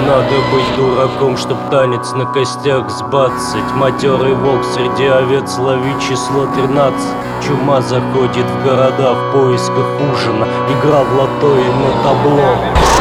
Надо быть дураком, чтоб танец на костях сбацать. Матерый волк среди овец ловить число 13. Чума заходит в города в поисках ужина. Игра в лото и на табло.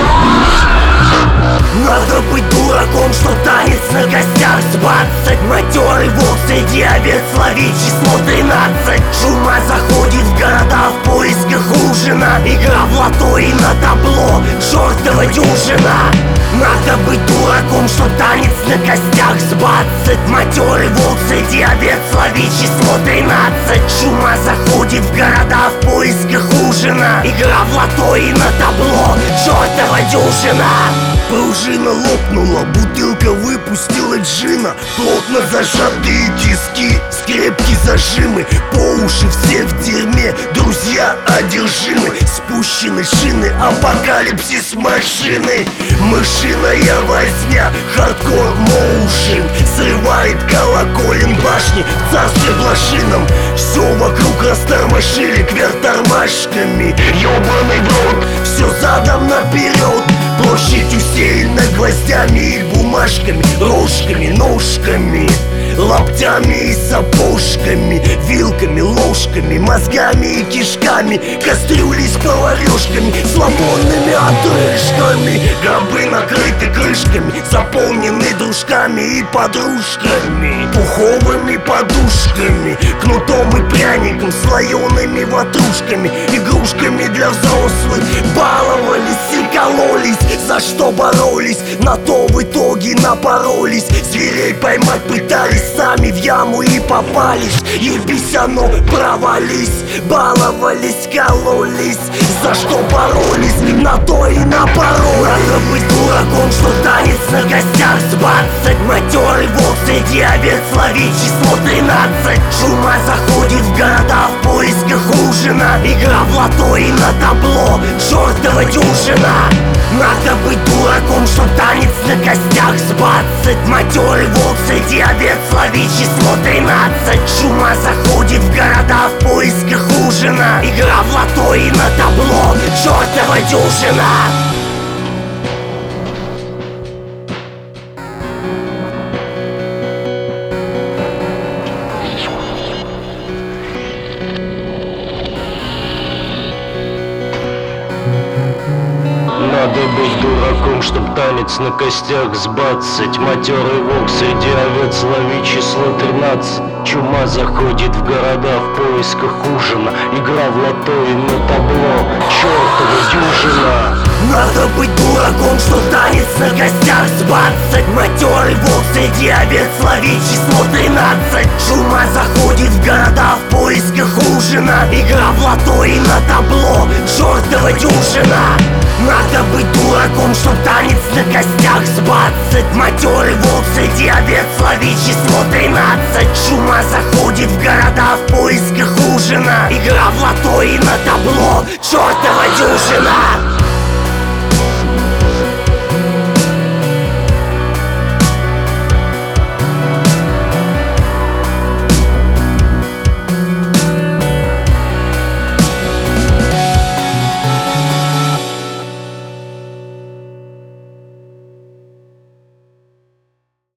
Надо быть дураком, чтоб танец на костях сбацать. Матерый волк среди овец ловить число 13. Чума заходит в города в поисках ужина. Игра в лото и на табло, чёртова дюжина. Надо быть дураком, чтоб танец на костях сбацать. Матерый волк среди овец ловить число 13. Чума заходит в города в поисках ужина. Игра в лото и на табло, чёртова дюжина. Пружина лопнула, бутылка выпустила джина. Плотно зажатые тиски, скрепки зажимы. По уши все в дерьме, друзья одержимы. Спущены шины, апокалипсис машины. Мышиная возня, хардкор моушен. Срывает колоколен башни в царстве блошином. Все вокруг растормошили кверх тормашками. Ёбаный брод, все задом наперед. Площадь усеяна гвоздями и бумажками, рожками, ножками, лаптями и сапожками, вилками, ложками, мозгами и кишками, кастрюли с поварёшками, сломанными отрыжками. Гробы накрыты крышками, заполнены дружками и подружками, пуховыми подушками, кнутом и пряником, слоеными ватрушками, игрушками для взрослых. Баловались и кололись, за что боролись, на то в итоге напоролись. Зверей поймать пытались, сами в яму и попались. Ебись оно, провались, баловались, кололись, за что боролись, на то и напоролись. Надо быть дураком, что танец на костях сбацать. Матерый волк среди овец ловить число 13. Чума заходит в города в поисках ужина. Игра в лото и на табло, чёртова дюжина. Надо быть дураком, чтоб танец на костях сбацать. Матерый волк среди овец ловить число 13. Чума заходит в города в поисках ужина. Игра в лото и на табло, чёртова дюжина. Надо быть дураком, чтоб танец на костях сбацать. Матерый волк среди овец ловить число 13. Чума заходит в города в поисках ужина. Игра в лото и на табло, чёртова дюжина. Надо быть дураком, что танец на костях сбацать. Матерый волк среди овец ловить число 13. Чума заходит в города в поисках ужина. Игра в лото и на табло, чёртова дюжина. Надо быть дураком, чтоб танец на костях сбацать. Матерый волк среди овец ловить число 13. Чума заходит в города в поисках ужина. Игра в лото и на табло, чёртова дюжина.